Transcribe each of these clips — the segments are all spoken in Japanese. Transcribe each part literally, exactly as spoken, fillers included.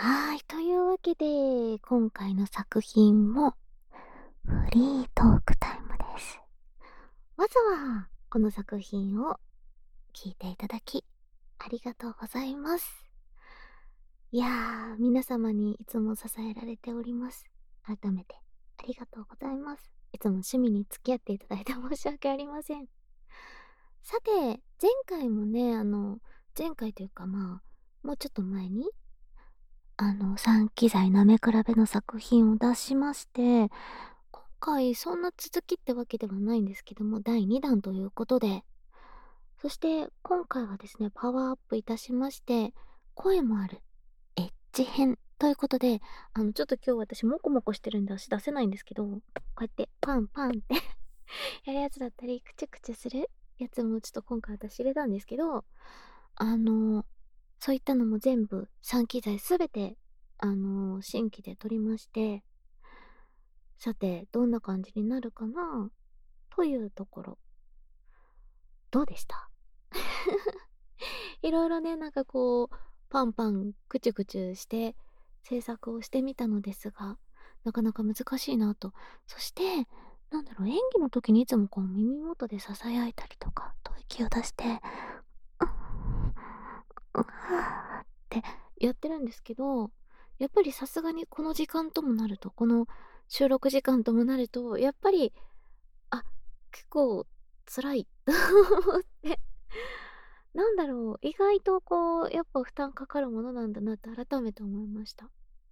はい、というわけで、今回の作品もフリートークタイムです。まずは、この作品を聞いていただき、ありがとうございます。いやー、皆様にいつも支えられております。改めて、ありがとうございます。いつも趣味に付き合っていただいて申し訳ありません。さて、前回もね、あの、前回というかまあ、もうちょっと前に、あの、三機材なめ比べの作品を出しまして、今回そんな続きってわけではないんですけども、だいにだんということで、そして今回はですね、パワーアップいたしまして、声もあるエッジ編ということで、あの、ちょっと今日私モコモコしてるんで足出せないんですけど、こうやってパンパンってやるやつだったり、クチュクチュするやつもちょっと今回私入れたんですけど、あの、そういったのも全部さん機材すべて、あの、新規で撮りまして、さて、どんな感じになるかなというところ。どうでした？いろいろね、なんかこう、パンパン、クチュクチュして制作をしてみたのですが、なかなか難しいなと。そして、なんだろう、演技の時にいつもこう耳元で囁いたりとか、吐息を出して、うっ、うっはーってやってるんですけど、やっぱりさすがにこの時間ともなると、この収録時間ともなると、やっぱり、あ、結構辛いと思って。なんだろう、意外とこう、やっぱ負担かかるものなんだなって改めて思いました。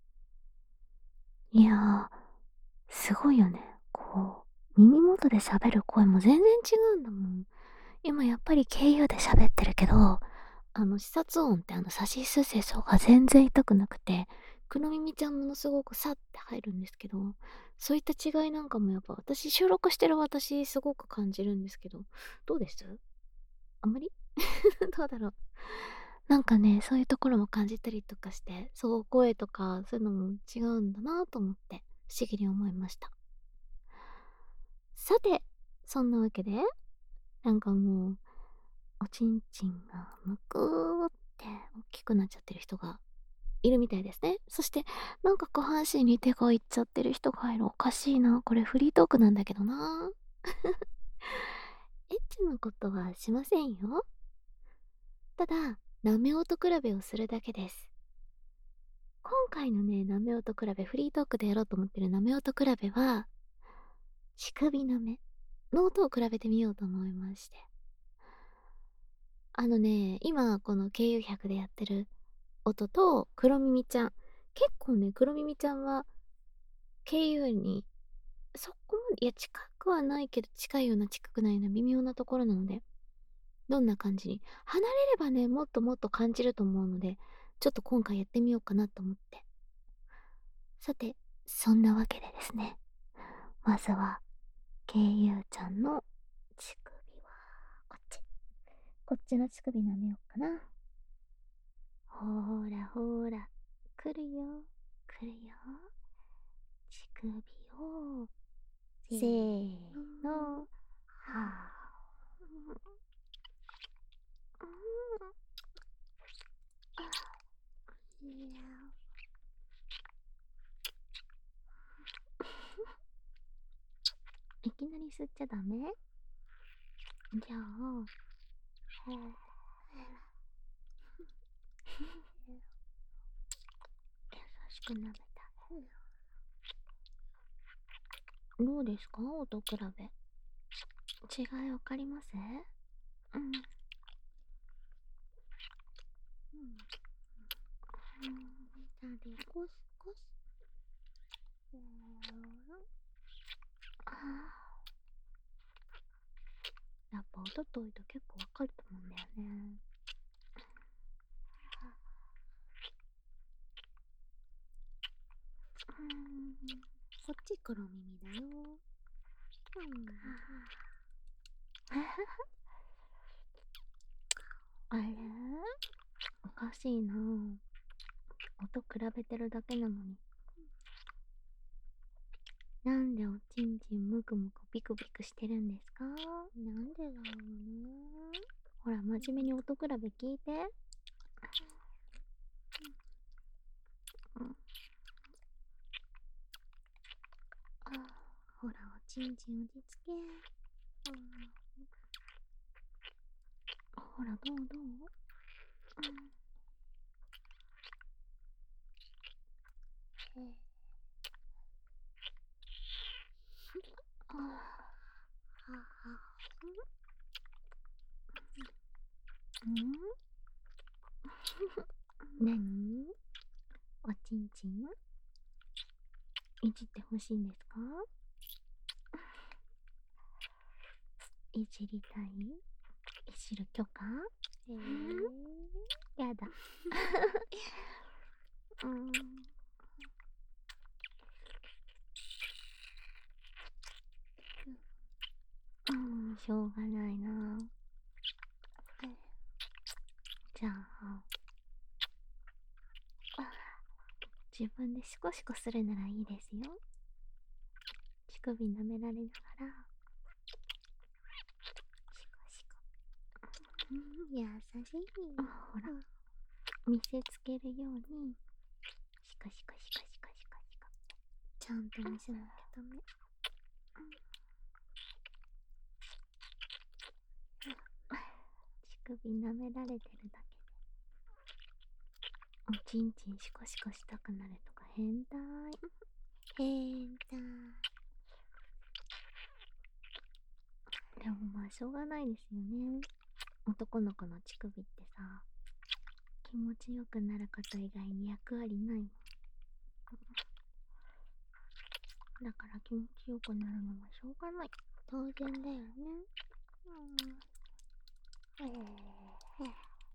いやー、すごいよね。こう、耳元で喋る声も全然違うんだもん。今やっぱり ケーユー で喋ってるけど、あの、視察音ってあの、さしすせそが全然痛くなくて、くのみみちゃんものすごくさって入るんですけど、そういった違いなんかもやっぱ私、収録してる私すごく感じるんですけど、どうです？あんまりどうだろう。なんかね、そういうところも感じたりとかして、そう、声とかそういうのも違うんだなと思って、不思議に思いました。さて、そんなわけで、なんかもう、おちんちんがむくーって大きくなっちゃってる人がいるみたいですね。そして、なんか下半身に手がいっちゃってる人がいる。おかしいな。これフリートークなんだけどな。エッチなことはしませんよ。ただ、舐め音比べをするだけです。今回のね、舐め音比べ、フリートークでやろうと思ってる舐め音比べは、乳首舐めの音を比べてみようと思いまして。あのね、今この ケーユーひゃく でやってる音と黒耳ちゃん。結構ね、黒耳ちゃんは ケーユー にそこまで、いや近くはないけど近いような近くないような微妙なところなので、どんな感じに離れればね、もっともっと感じると思うので、ちょっと今回やってみようかなと思って。さて、そんなわけでですね、まずは ケーユー ちゃんの乳首はこっち。こっちの乳首舐めようかな。ほーらほーら、来るよ、来るよ。乳首を、せーの、はぁ。いきなり吸っちゃダメ？じゃあ、優しく舐めた。どうですか？音比べ。違いわかります？うん。うん。じゃあ、で、こすこす。ああ。やっぱ音遠いと結構わかると思うんだよね。うん。こっち黒耳だよ。うん。あれ、おかしいな。音比べてるだけなのに。なんでおちんちんむくむくピクピクしてるんですか？なんでだろうね。ほら、真面目に音比べ聞いて。 ちんちん落ち着け。うん、 ほら、どうどう、うん、 へえ。 あはあはあ。 うんなに、おちんちんいじってほしいんですか？いじりたい？いじる許可？ へえ。 やだ。うん。うん、しょうがないな。じゃあ、自分でシコシコするならいいですよ。乳首舐められながら、シコシコ。 うん、優しい。 あ、ほら、見せつけるように、シコシコシコシコシコシコ。 ちゃんと見せなきゃダメ。 乳首舐められてるだけで、おちんちんシコシコしたくなるとか変態。 変態。 でもまあしょうがないですよね。男の子の乳首ってさ、気持ちよくなること以外に役割ないもん。だから気持ちよくなるのはしょうがない。 当然だよね。 うん。えー、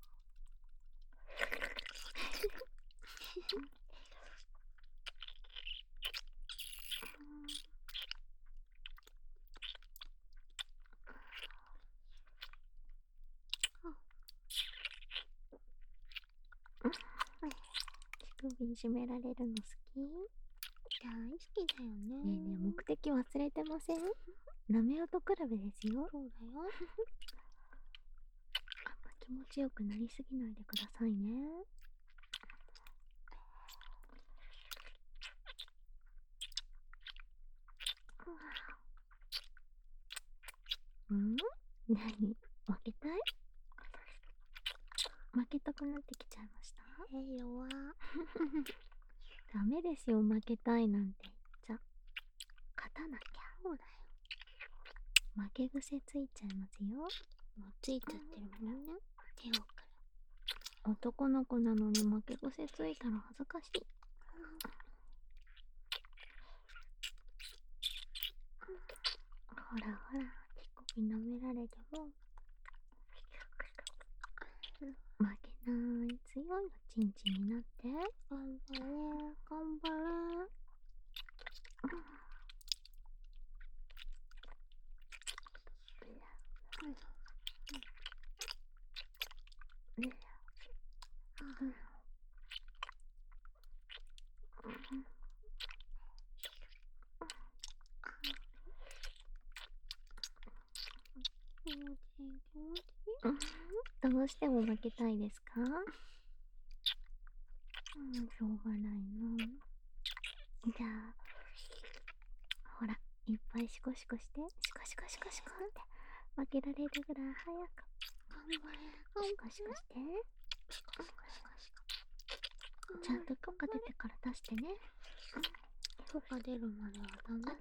乳首いじめられるの好き？ 大好きだよね。 ねえねえ、目的忘れてません？なめ音比べですよ。 そうだよ。 あんま気持ちよくなりすぎないでくださいね。うん？何？負けたい？負けたくなってきちゃいました？ えー、弱。 ダメですよ、負けたいなんて言っちゃ。勝たなきゃ。 そうだよ。 負け癖ついちゃいますよ。 もうついちゃってるもんね。手をくる。 男の子なのに負け癖ついたら恥ずかしい。ほらほら、乳首舐められても負けない、強いおちんちんになって。 頑張れ、頑張れ。 うん。 気持ちいい、気持ちいい。 どうしても負けたいですか？うん、しょうがないな。じゃあ、ほら、いっぱいシコシコして、シコシコシコシコって負けられるぐらい早く頑張れ、 シコシコして。 シコシコシコシコ。 ちゃんと許可出てから出してね。 許可出るまではダメ。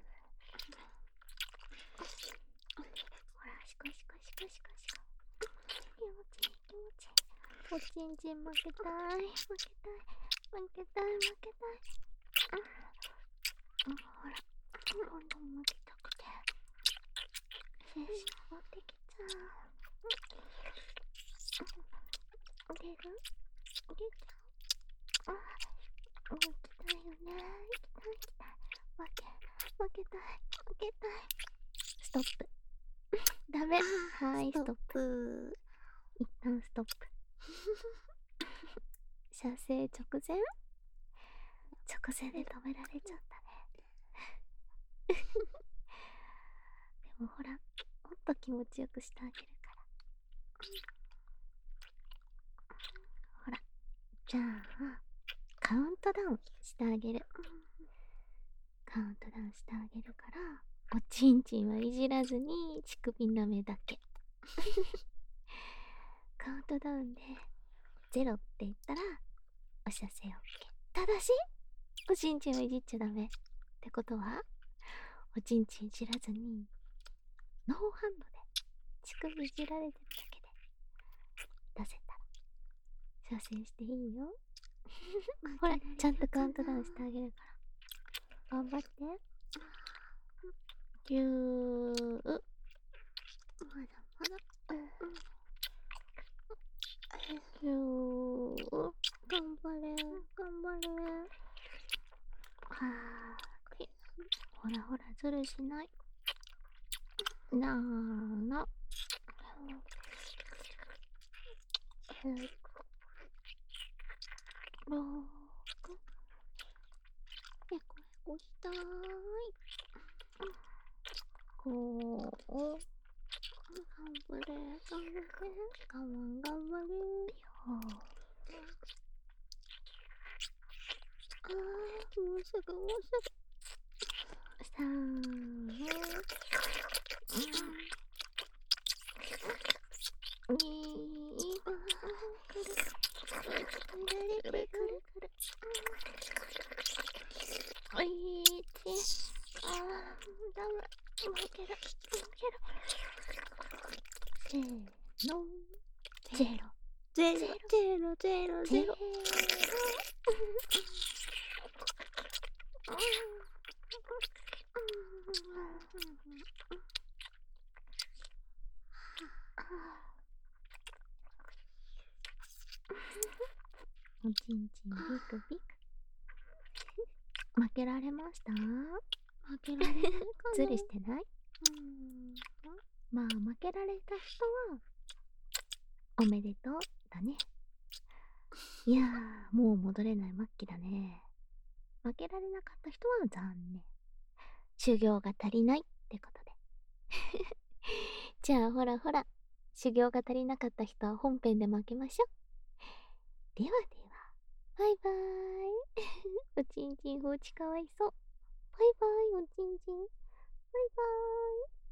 ほら、シコシコシコシコシコ。気持ちいい、気持ちいい。おちんちん負けたい、負けたい、負けたい、負けたい。うん、ほら、どんどん負けたくて精神持ってきちゃう。出る？出ちゃう？あ、行きたいよね。行きたい、行きたい。負け、負けたい、負けたい。ストップ。ダメ。はい、ストップ。一旦ストップ。射精直前？直前で止められちゃったね。でもほら、もっと気持ちよくしてあげるから。ほら、じゃあ、カウントダウンしてあげる。カウントダウンしてあげるから、 おちんちんはいじらずに乳首舐めだけ。カウントダウンでゼロって言ったらお射精 OK。 ただしおちんちんはいじっちゃダメってことは、おちんちんいじらずにノーハンドで乳首いじられてるだけで出せたら射精していいよ。ほら、ちゃんとカウントダウンしてあげるから。頑張って。ぎゅー。まだまだ。ぎゅー。頑張れ、頑張れ。はーい。ほらほら、ずるしない。なーな。ろく。へこへこしたーい。こう。頑張れ、頑張れ。我慢頑張れ。よー。あー、もうすぐもうすぐ。さーん。にー。くるくるくるくるくる。おいち。あー、ダメ。負ける、負ける。せーの。ゼロ。ゼロ、ゼロ、ゼロ、ゼロ。おちんちんビクビク。負けられました？負けられないかな。ずるしてない？うーん。まあ負けられた人はおめでとうだね。いやー、もう戻れない末期だね。負けられなかった人は残念。修行が足りないってことで。じゃあほらほら、修行が足りなかった人は本編で負けましょう。ではでは、バイバーイ。おちんちん放置かわいそう。バイバイおちんちん。バイバーイ。